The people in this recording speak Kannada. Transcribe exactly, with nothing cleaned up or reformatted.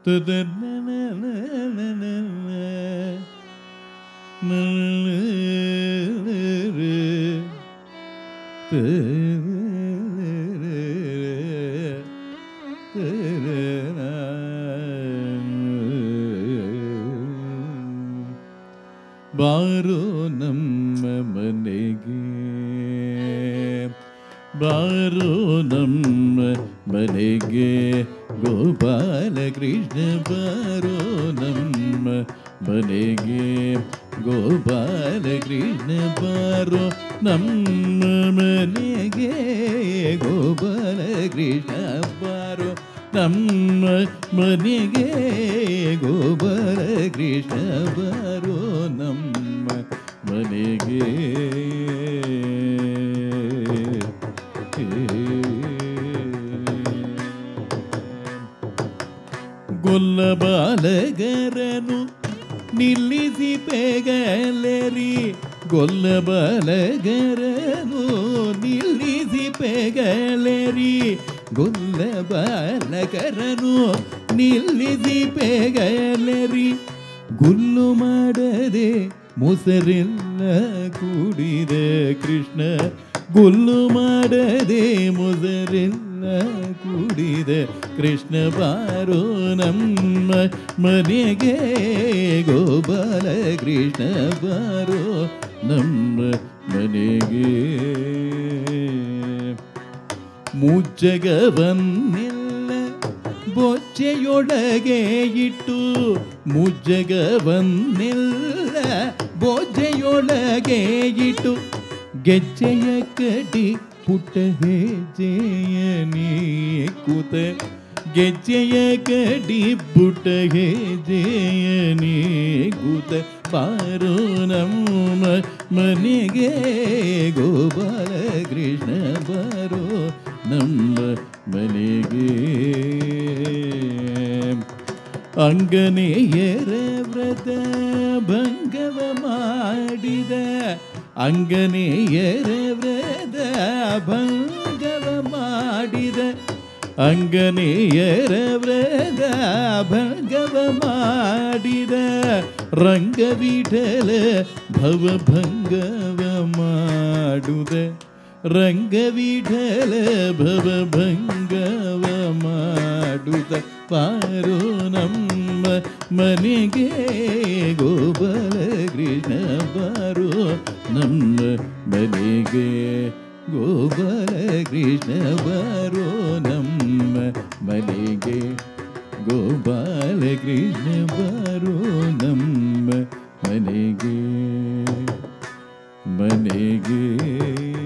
ಬಾರೋ ನಮ್ಮ ಮನೆಗೆ, ಬಾರೋ ನಮ್ಮ ಮನೆಗೆ, ಗೋಪಾಲ ಕೃಷ್ಣ ಬಾರೋ ನಮ್ಮ ಮನೆಗೆ, ಗೋಪಾಲ ಕೃಷ್ಣ ಬಾರೋ ನಮ್ಮ ಮನೆಗೆ, ಗೋಪಾಲ ಕೃಷ್ಣ ಬಾರೋ ನಮ್ಮ ಮನೆಗೆ, ಗೋಪಾಲ ಕೃಷ್ಣ ಬಾರೋ ನಮ್ಮ ಮನೆಗೆ. ಗೊಲ್ಲಬಾಲಗರನು ನಿಲ್ಲಿಸಿ ಪೆಗಲೆರಿ, ಗೊಲ್ಲಬಾಲಗರನು ನಿಲ್ಲಿಸಿ ಪೆಗಲೆರಿ, ಗೊಲ್ಲಬಾಲಗರನು ನಿಲ್ಲಿಸಿ ಪೆಗಲೆರಿ, ಗುಲ್ಲು ಮಾಡದೆ ಮೊಸರೆಲ್ಲ ಕುಡಿದ ಕೃಷ್ಣ, ಗುಲ್ಲು ಮಾಡದೆ ಮೊಸರೆಲ್ಲ ಕುಡಿದ ಕೃಷ್ಣ ಬಾರೋ ನಮ್ಮ ಮನೆಗೆ, ಗೋಪಾಲ ಕೃಷ್ಣ ಬಾರೋ ನಮ್ಮ ಮನೆಗೆ. ಮುಜ್ಜಗವನ್ನೆಲ್ಲ ಬೊಜ್ಜೆಯೊಳಗೆ ಇಟ್ಟು, ಮುಜ್ಜಗವನ್ನೆಲ್ಲ ಬೊಜ್ಜೆಯೊಳಗೆ ಇಟ್ಟು, ಗೆಜ್ಜೆಯ ಕಟಿ ಪುಟ್ಟ ಹೆಜ್ಜೆಯನೇ ಕೂತ, ಗೆಜ್ಜೆಯ ಕಡಿ ಪುಟ್ಟ ಹೆಜ್ಜೆಯನೇ ಕೂತ ಬಾರೋ ನಮ್ಮ ಮನೆಗೆ, ಗೋಪಾಲ ಕೃಷ್ಣ ಬಾರೋ ನಮ್ಮ ಮನೆಗೆ. ಅಂಗನೆಯರ ವ್ರತ ಭಂಗವ ಮಾಡಿದ, ಅಂಗನೆಯರ ವ್ರತ ಭಂಗವ ಮಾಡಿದ, ಅಂಗನೆಯರ ವ್ರತ ಭಂಗವ ಮಾಡಿದ, ರಂಗವಿಠಲ ಭವಭಂಗವ ಮಾಡುದ, ರಂಗವಿಠಲ ಭವಭಂಗವ ಮಾಡುದ ಬಾರೋ ನಮ್ಮ ಮನೆಗೆ, ಗೋಪಾಲ ಕೃಷ್ಣ ಬಾರೋ ನಮ್ಮ ಮನೆಗೆ, ಗೋಪಾಲ ಕೃಷ್ಣ ಬಾರೋ ನಮ್ಮ ಮನೆಗೆ, ಗೋಪಾಲ ಕೃಷ್ಣ ಬಾರೋ ನಮ್ಮ ಮನೆಗೆ, ಮನೆಗೆ.